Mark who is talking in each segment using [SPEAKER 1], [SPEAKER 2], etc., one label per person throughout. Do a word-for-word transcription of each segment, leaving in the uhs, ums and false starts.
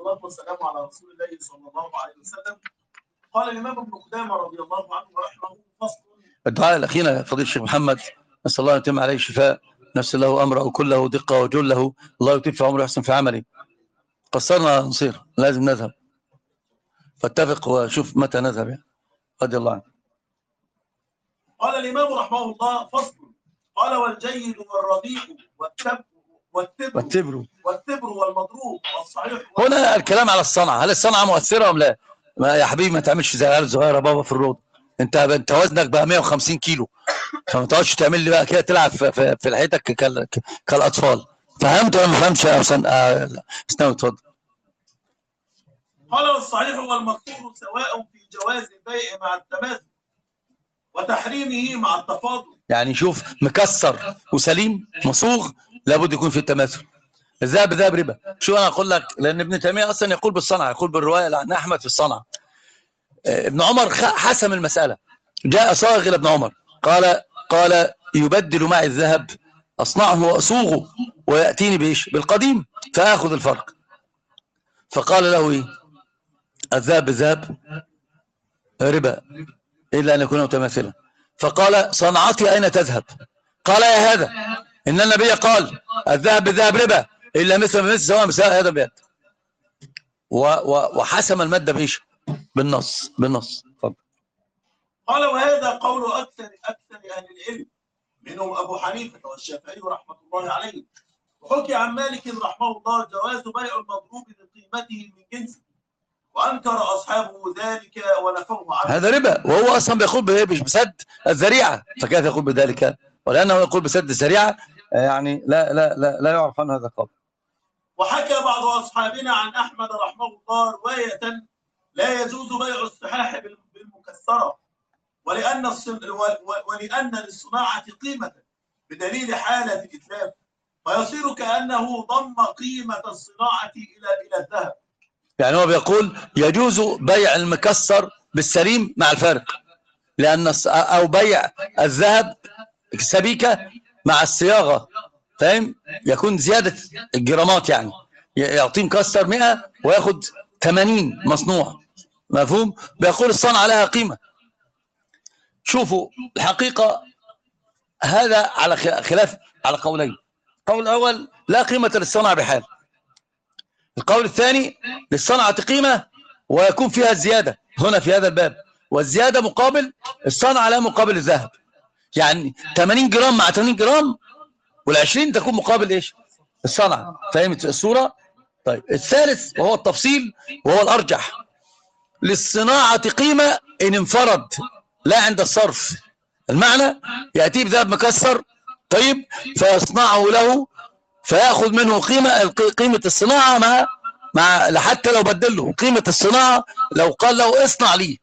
[SPEAKER 1] الله وسلامه على رسول الله صلى الله عليه وسلم. قال الإمام ابن قدامة رضي الله عنه ورحمه فصل.
[SPEAKER 2] الدعاء الأخير فضيلة الشيخ محمد، نسأل الله أن يتم عليه الشفاء، نفس له أمره كله دقة وجله، الله يتم في عمره يحسن في عمله. قصرنا نصير لازم نذهب، فاتفق وشوف متى نذهب يعني. رضي الله عنه.
[SPEAKER 1] قال الإمام رحمه الله فصل. قال والجيد والرديء والتبر والتبر
[SPEAKER 2] والتبر
[SPEAKER 1] والتبر والمضروب والصحيح.
[SPEAKER 2] هنا الكلام على الصنعة، هل الصنعة مؤثرة أم لا؟ ما يا حبيبي ما تعملش زي العيال الصغيرة بابا في الروض، انت انت وزنك بقى مئة وخمسين كيلو، فما تقعدش تعمل لي بقى كده تلعب في, في, في لحيتك كالاطفال. فهمت ولا ما فهمتش يا حسين؟ آه استنى اتفضل.
[SPEAKER 1] قال والصحيح والمقصور سواء في جواز البيع مع التماثل وتحريمه مع التفاضل.
[SPEAKER 2] يعني شوف، مكسر وسليم مصوغ لابد يكون في التماثل. الذهب ذهب ربا. شو انا اقول لك، لان ابن تيميه اصلا يقول بالصنعه، يقول بالروايه عن احمد في الصنعه. ابن عمر حسم المساله، جاء صاغ الى ابن عمر قال قال يبدل معي الذهب اصنعه واصوغه وياتيني بايش؟ بالقديم فاخذ الفرق. فقال له ايه؟ الذهب بالذهب ربا الا ان يكون متماثلا. فقال صنعتي اين تذهب؟ قال يا هذا ان النبي قال الذهب بالذهب ربا الا مثل مثل سواء مساء هذا بيد. وحسم الماده بايش؟ بالنص بالنص. اتفضل.
[SPEAKER 1] قال وهذا قول اكثر اكثر اهل العلم منهم ابو حنيفه والشافعي رحمه الله عليهم. وحكي عن مالك رحمه الله جواز بيع المضروب بقيمته من جنسه، وانكر اصحابه ذلك ونفوه عنه.
[SPEAKER 2] هذا ربا، وهو اصلا بيقول بسد الذريعه، فكيف يقول بذلك؟ ولانه يقول بسد الذريعه يعني لا لا لا لا يعرف عنه هذا القول.
[SPEAKER 1] وحكى بعض اصحابنا عن احمد رحمه الله روايه لا يجوز بيع الصحاح بالمكسره، ولان ولان للصناعه قيمه بدليل حاله الاتلاف، فيصير كانه ضم قيمه الصناعه الى الى الذهب.
[SPEAKER 2] يعني هو بيقول يجوز بيع المكسر بالسليم مع الفارق، لان او بيع الذهب سبيكه مع الصياغه، فاهم؟ يكون زياده الجرامات، يعني يعطيه مكسر مئة وياخد ثمانين مصنوع، مفهوم؟ بيقول الصنعه لها قيمه. شوفوا الحقيقه هذا على خلاف على قولين. القول الاول لا قيمه للصنعه بحال. القول الثاني للصنعه قيمه ويكون فيها الزياده هنا في هذا الباب، والزياده مقابل الصنعه لا مقابل الذهب. يعني ثمانين جرام مع ثمانين جرام والعشرين تكون مقابل ايش؟ الصنعه. فهمت الصوره؟ طيب الثالث وهو التفصيل وهو الارجح، للصناعه قيمه ان انفرد لا عند الصرف. المعنى ياتي بذهب مكسر طيب فيصنعه له فياخذ منه قيمه قيمه الصناعه مع مع حتى لو بدله قيمه الصناعه، لو قال له اصنع لي،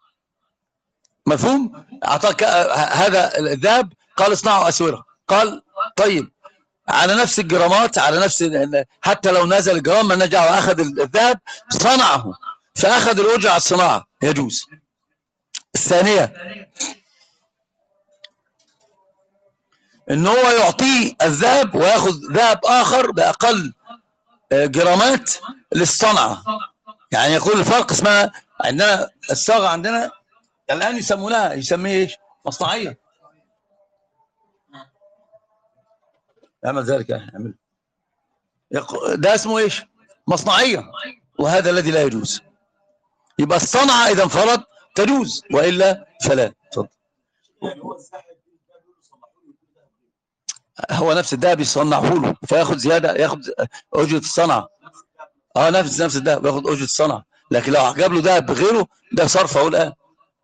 [SPEAKER 2] مفهوم؟ اعطاك هذا الذهب قال اصنعه اسوره، قال طيب على نفس الجرامات على نفس حتى لو نزل الجرام ما نجع واخذ الذهب صنعه فاخذ الاجره على الصناعه، يجوز. الثانيه ان هو يعطيه الذهب وياخذ ذهب اخر باقل جرامات للصنعه. يعني يقول الفرق اسمها عندنا الصاغه عندنا الان يسمونها يسميه ايش؟ مصنعيه. اعمل ذلك اعمل ده اسمه ايش؟ مصنعيه، وهذا الذي لا يجوز. يبقى الصنعه اذا انفرد تجوز والا فلا. اتفضل. هو نفس الذهب يصنعه له فياخد زياده، ياخد اجره الصنعه. اه نفس نفس الذهب ياخد اجره الصنعه، لكن لو جاب له ذهب بغيره ده صرفه الان،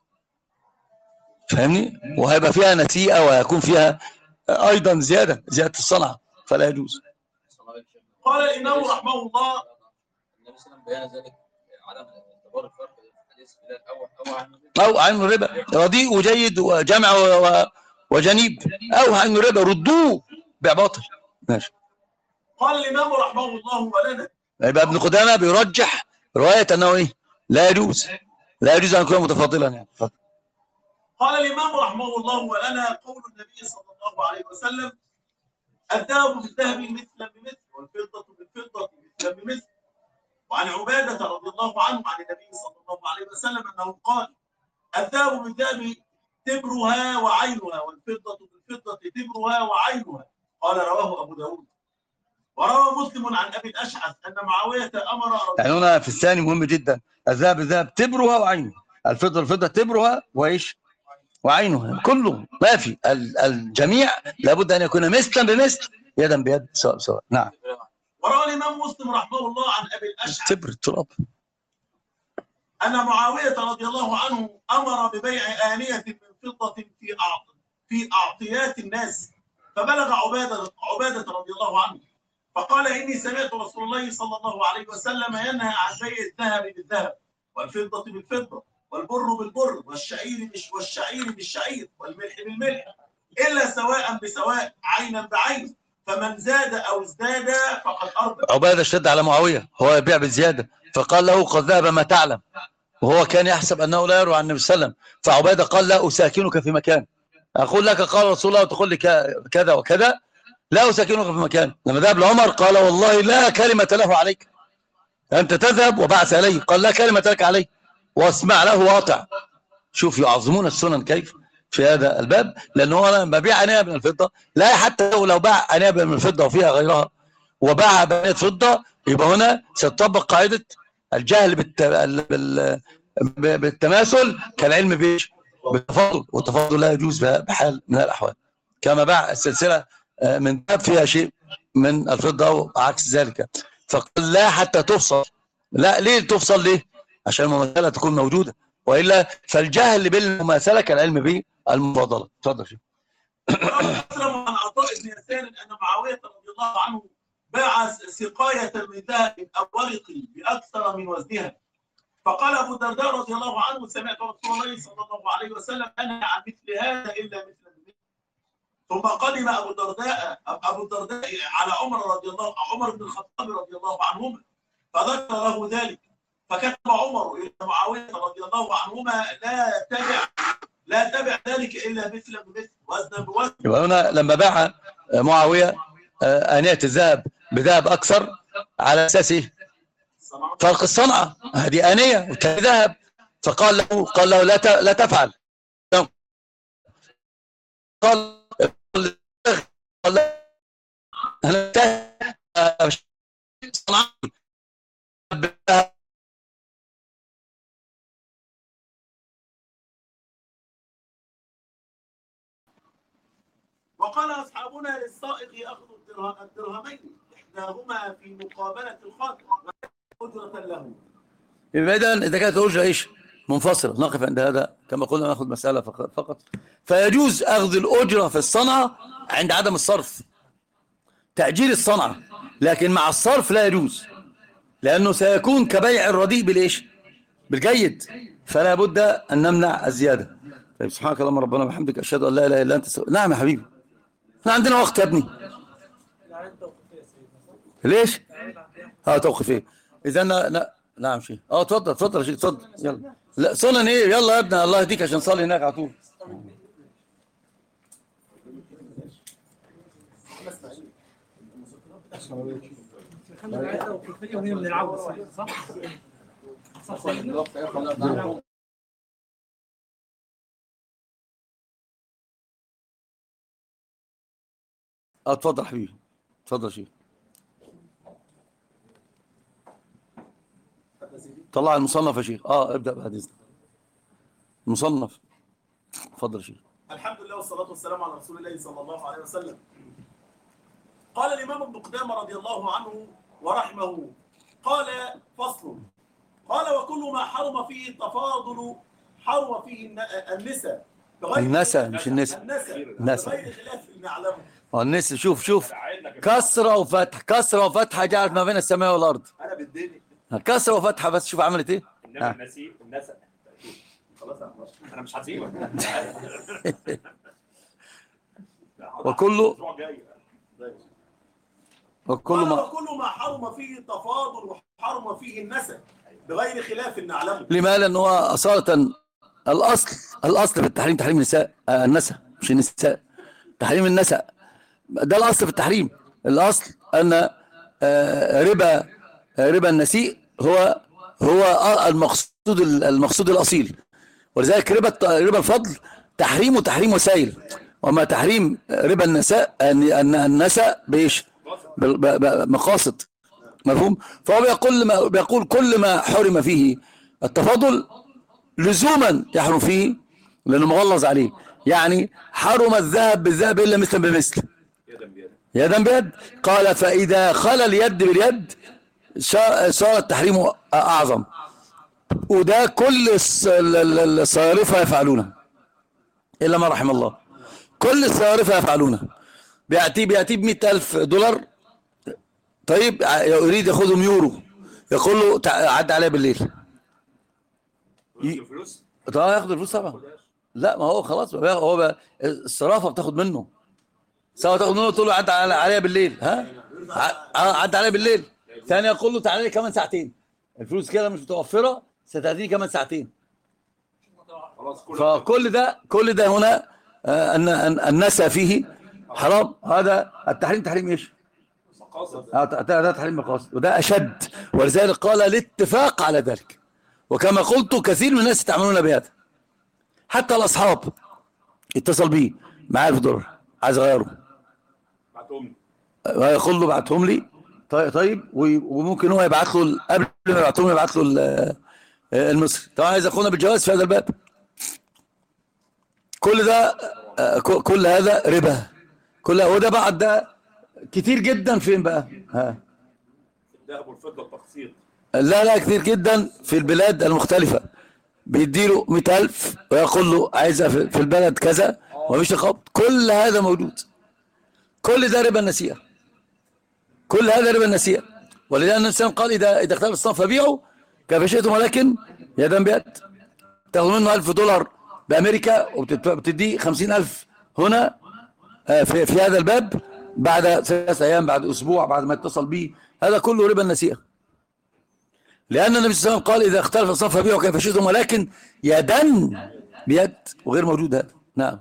[SPEAKER 2] فاهمني؟ وهيبقى فيها نسيئه ويكون فيها ايضا زياده زياده الصنعه فلا يجوز.
[SPEAKER 1] قال الامام رحمه الله
[SPEAKER 3] النبي صلى الله عليه وسلم بيان ذلك عدم اعتبار الفرق بين الحديث
[SPEAKER 2] او او عن الربا رديء وجيد وجمع وجنيب او عن الربا ردوه باطل. ماشي.
[SPEAKER 1] قال الامام رحمه الله ولنا
[SPEAKER 2] يبقى ابن قدامه بيرجح روايه انه ايه؟ لا يجوز لا يجوز ان يكون متفاضلا يعني.
[SPEAKER 1] قال الامام رحمه الله ولنا قول النبي صلى الله عليه وسلم الذهب بالذهب مثلا بمثل والفضه بالفضه مثلا بمثل وعن عبادة رضي الله عنه عن النبي صلى الله عليه وسلم أنه قال: الذهب بالذهب تبرها وعينها، والفضة بالفضة تبرها وعينها. قال رواه أبو داود. وروى مسلم عن أبي الأشعث أن معاوية أمر،
[SPEAKER 2] يعني هنا في الثاني مهم جدا، الذهب بالذهب تبرها وعينها، الفضة الفضة تبرها وإيش وعينها، كله ما في، الجميع لابد أن يكون مثلا بمثل، يدا بيد، سواء بسواء. نعم.
[SPEAKER 1] وروى الإمام مسلم رحمه الله عن أبي الأشعث
[SPEAKER 2] تبر التراب
[SPEAKER 1] أن معاوية رضي الله عنه أمر ببيع آنية من فضة في في أعطيات الناس، فبلغ عبادة عبادة رضي الله عنه فقال: إني سمعت رسول الله صلى الله عليه وسلم ينهى عن بيع الذهب بالذهب والفضة بالفضة والبر بالبر والشعير والشعير بالشعير والملح بالملح إلا سواء بسواء عينا بعين، فمن زاد أو ازداد فقد أربح.
[SPEAKER 2] عبادة اشتد على معاوية، هو يبيع بالزيادة، فقال له: قد ذهب ما تعلم، وهو كان يحسب أنه لا يروي عن النبي صلى الله عليه وسلم. فعبادة قال: لا أساكنك في مكان، أقول لك قال رسول الله وتقول لي كذا وكذا، لا أساكنك في مكان. لما ذهب لعمر قال: والله لا كلمة له عليك، أنت تذهب وبعث عليه، قال: لا كلمة لك عليه واسمع له واطع. شوف يعظمون السنن كيف في هذا الباب، لأنه لما بيع أنية من الفضة، لا حتى لو باع أنية من الفضة وفيها غيرها وباع بأنية فضة، يبقى هنا ستطبق قاعدة الجهل بالت... بال... بالتماثل كالعلم بإيش؟ بالتفاضل، والتفاضل لا يجوز بحال من الأحوال. كما باع السلسلة من ذهب فيها شيء من الفضة وعكس ذلك، فقال: لا حتى تفصل. لا، ليه تفصل؟ ليه؟ عشان المماثلة تكون موجودة، وإلا فالجهل بالمماثلة كالعلم بالمفاضلة. تفضل شيء.
[SPEAKER 1] عن عطاء بن يسار أن معاوية رضي الله عنه باع سقاية من ذهب أو ورق بأكثر من وزنها، فقال أبو الدرداء رضي الله عنه: سمعت رسول الله صلى الله عليه وسلم أنهى عن مثل هذا إلا مثل مثل. ثم قدم أبو الدرداء أبو الدرداء على عمر رضي الله عمر بن الخطاب رضي الله عنهما فذكر له ذلك، فكتب عمر إلى معاوية رضي الله عنهما: لا تبع لا تبع ذلك إلا مثل بمثل، وزنا بوزن.
[SPEAKER 2] يبقى هنا لما باع معاوية آنية الذهب بذهب أكثر على أساس إيه؟ فرق الصنعة، هذه آنية وكان ذهب، فقال له قال له لا لا تفعل. قال أنا
[SPEAKER 1] وقال أصحابنا للسائق يأخذ الدرهمين إحداهما في مقابلة الخاطر أجرة له.
[SPEAKER 2] إذا إذا كانت الأجرة إيش؟ منفصلة، نقف عند هذا كما قلنا، نأخذ مسألة فقط. فيجوز أخذ الأجرة في الصنعة عند عدم الصرف، تأجير الصنعة، لكن مع الصرف لا يجوز، لأنه سيكون كبيع الرديء بالإيش؟ بالجيد، فلا بد أن نمنع الزيادة. طيب، سبحانك اللهم ربنا وبحمدك، أشهد أن لا إله إلا أنت. نعم يا حبيبي، احنا عندنا وقت يا ابني. ليش؟ اه توقفيه. اذا ن... نعم شيء. اه اتفضل اتفضل يا شيخ، اتفضل يلا. لا سنن ايه؟ يلا يا ابني، الله يهديك عشان نصلي هناك على طول. اه اتفضل حبيبي، اتفضل شيخ. طلع المصنف يا شيخ. اه ابدأ بعد اذنك. المصنف، اتفضل شيخ.
[SPEAKER 1] الحمد لله والصلاة والسلام على رسول الله صلى الله عليه وسلم. قال الإمام ابن قدامة رضي الله عنه ورحمه: قال: فصل. قال: وكل ما حرم فيه التفاضل حرم فيه النساء
[SPEAKER 2] النساء مش النساء
[SPEAKER 1] النساء بغير خلاف نعلمه.
[SPEAKER 2] النساء شوف شوف كسرة وفتح، كسرة وفتحة جعلت ما بين السماء والأرض.
[SPEAKER 1] أنا بالدنيا
[SPEAKER 2] كسرة وفتحة، بس شوف عملت ايه.
[SPEAKER 3] انما النسيء النساء خلاص انا مش هسيبك.
[SPEAKER 2] وكله وكل ما
[SPEAKER 1] وكل ما حرم فيه التفاضل وحرم فيه النسب بغير خلاف نعلمه.
[SPEAKER 2] لما؟ لأنه هو أصالة الأصل الأصل في التحريم تحريم النساء، آه النساء مش النساء، تحريم النساء ده الأصل في التحريم. الأصل أن آه ربا آه ربا النسيء هو هو المقصود المقصود الاصيل. ولذلك ربا ربا الفضل تحريمه تحريم وسائل، وما تحريم ربا النساء ان النساء بايش؟ بمقاصد. مفهوم؟ فهو بيقول ما بيقول كل ما حرم فيه التفاضل لزوما يحرم فيه لانه مغلظ عليه. يعني حرم الذهب بالذهب الا مثلا بمثل، يدا بيد. قال فاذا خلى اليد باليد صار التحريم اعظم. وده كل الصيارفه يفعلونه الا ما رحم الله. كل الصيارفه يفعلونه. بياتي بياتي ب مئة ألف دولار، طيب يريد ياخذهم يورو، يقول له عد عليا بالليل.
[SPEAKER 4] الفلوس؟
[SPEAKER 2] طبعا ياخد الفلوس طبعا. لا ما هو خلاص بقى هو بقى الصرافه بتاخد منه، سواء تاخد منه تقول له عد عليا بالليل، ها عد عليا بالليل. ثاني يقول له تعالى لي كمان ساعتين، الفلوس كده مش متوفره ستأتيني كمان ساعتين. فكل ده كل ده هنا ان النسى فيه حرام. هذا التحريم تحريم ايش؟ مقاصد. هذا تحريم مقاصد، وده اشد. ولذلك قال الاتفاق على ذلك. وكما قلت كثير من الناس يتعاملون بهذا، حتى الاصحاب اتصل بي معاه ألف دولار عايز اغيره،
[SPEAKER 4] بعتهم
[SPEAKER 2] لي يقول له بعتهم لي. طيب وممكن هو يبعت له قبل ما يبعتهم يبعت له المصري. طبعا عايز اخونا بالجواز في هذا الباب. كل ده كل هذا ربا. كل وده بعد ده كتير جدا. فين بقى؟ ها
[SPEAKER 4] الذهب والفضه التقسيط.
[SPEAKER 2] لا لا كتير جدا في البلاد المختلفة. بيديله مئة ألف ويقول له عايزها في البلد كذا ومفيش رقابة. كل هذا موجود. كل ده ربا النسيئة. كل هذا ربا النسيئة. ولذلك الإنسان قال إذا إذا اختلف الصنف فبيعوا كيف شئتم ولكن يدا بيد. تاخد منه ألف دولار بأمريكا وبتديه خمسين ألف هنا في في هذا الباب بعد ثلاث أيام، بعد أسبوع، بعد ما اتصل به. هذا كله ربا النسيئة. لأن النبي صلى الله عليه وسلم قال إذا اختلف الصنف فبيعوا كيف شئتم ولكن يدا بيد، وغير موجود هذا. نعم.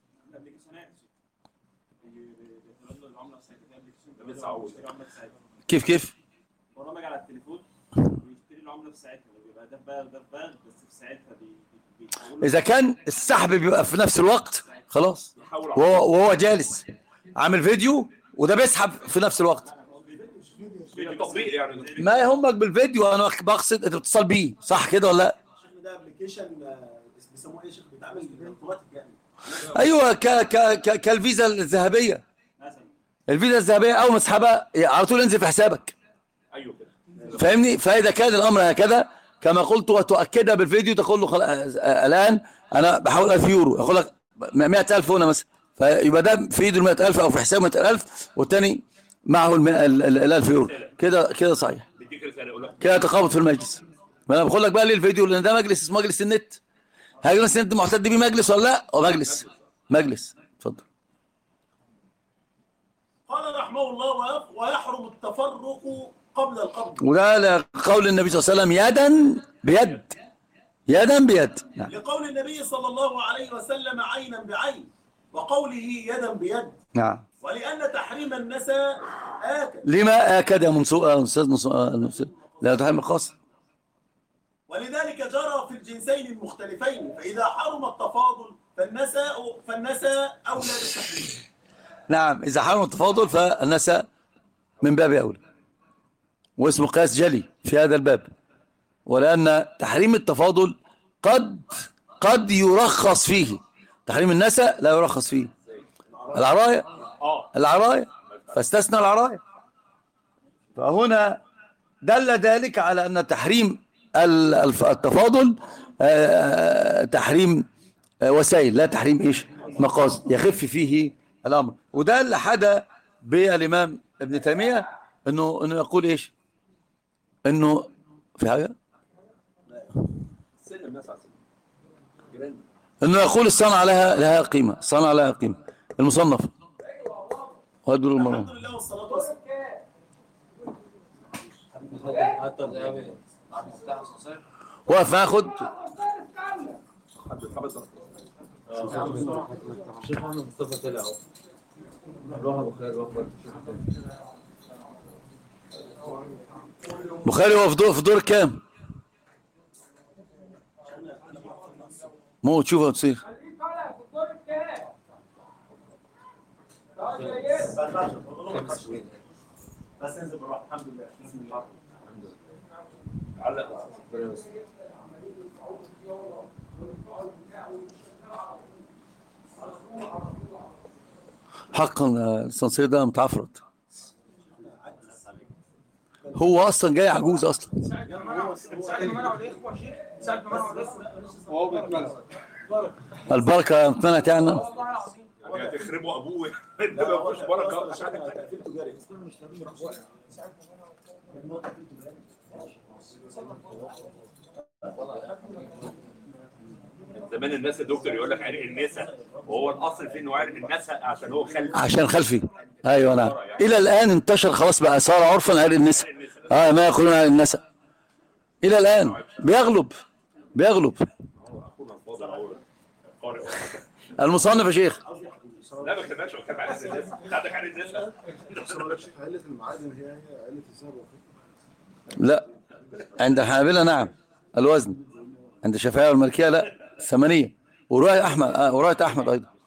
[SPEAKER 2] كيف كيف؟
[SPEAKER 5] برامج على التليفون ويشتري العمله في ساعتها، بيبقى ده بقى ده بقى بس في ساعتها بي...
[SPEAKER 2] إذا كان السحب بيبقى في نفس الوقت خلاص، وهو, وهو جالس عامل فيديو وده بيسحب في نفس الوقت.
[SPEAKER 4] تطبيق يعني
[SPEAKER 2] ما يهمك بالفيديو، انا بقصد انت بتتصل بيه صح كده ولا لا؟
[SPEAKER 5] ده ابلكيشن بيسموه ايه يا شيخ؟ بيتعمل اوتوماتيك يعني.
[SPEAKER 2] ايوه ك ك ك كالفيزا الذهبيه. الفيزا الذهبيه اول ما تسحبها على طول ينزل في حسابك.
[SPEAKER 4] ايوه كده
[SPEAKER 2] فاهمني؟ فاذا كان الامر هكذا كما قلت وتؤكدها بالفيديو، تقول له خل... الان انا بحول ألف يورو، يقول لك مئة ألف هنا مثلا، فيبقى ده في ايده ال مئة ألف او في حسابه مئة ألف والثاني معه ال ألف يورو. كده كده صحيح. كده تقابض في المجلس. ما انا بقول لك بقى ليه الفيديو؟ لان ده مجلس اسمه مجلس النت. هل مجلس النت معتد بيه مجلس ولا لا؟ هو مجلس مجلس. اتفضل.
[SPEAKER 1] قال رحمه الله ويحرم التفرق قبل القبض.
[SPEAKER 2] وده قول النبي صلى الله عليه وسلم يدا بيد. يدا بيد.
[SPEAKER 1] نعم. لقول النبي صلى الله عليه وسلم عينا بعين، وقوله يدا بيد.
[SPEAKER 2] نعم.
[SPEAKER 1] ولأن تحريم النساء آكد.
[SPEAKER 2] لما آكد يا منصور أستاذ منصور؟ لا تحريم الخاص.
[SPEAKER 1] ولذلك جرى في الجنسين المختلفين، فإذا حرم التفاضل فالنساء فالنساء أولى بالتحريم.
[SPEAKER 2] نعم، إذا حرم التفاضل فالنساء من باب أولى، واسمه قياس جلي في هذا الباب. ولأن تحريم التفاضل قد قد يرخص فيه، تحريم النساء لا يرخص فيه. العرايا العرايا فاستثنى العرايا. فهنا دل ذلك على أن تحريم التفاضل تحريم وسائل لا تحريم ايش؟ مقاصد، يخف فيه الامر. وده اللي حدا بالامام ابن تيميه انه انه يقول ايش؟ انه في حاجه انه يقول الصنعه لها لها قيمه، الصنعه لها قيمه. المصنف وادر المرام.
[SPEAKER 1] الحمد لله والصلاه والسلام.
[SPEAKER 2] وقف ناخد
[SPEAKER 3] الشيخ محمد مصطفى طلع اهو. روح ابو خير روح.
[SPEAKER 2] بخاري هو في دور في دور كام؟ مو تشوفها تصير.
[SPEAKER 5] بس انزل بالراحه. الحمد لله. بسم الله.
[SPEAKER 4] علق.
[SPEAKER 2] حقا السنسير ده متعفرت. هو اصلا جاي عجوز اصلا. البركه امتنعت يعني.
[SPEAKER 4] يعني تخربوا ابوه ده ما فيش بركه. زمان الناس الدكتور يقول لك عرق النساء، وهو الاصل في انه عرق النساء عشان هو خلفي.
[SPEAKER 2] عشان خلفي. ايوه نعم. الى الان انتشر خلاص بقى صار عرفا عرق النساء. اه ما يقولون عرق النساء. الى الان بيغلب بيغلب. المصنف يا شيخ.
[SPEAKER 4] لا ما كتبناش، هو كتب عرق النساء. عندك عرق النساء.
[SPEAKER 6] عائلة المعادن هي هي عائلة الذهب والفضة.
[SPEAKER 2] لا عند الحنابلة نعم الوزن، عند الشافعية والمالكية لا الثمانية، ورواية أحمد آه ورواية أحمد أيضا.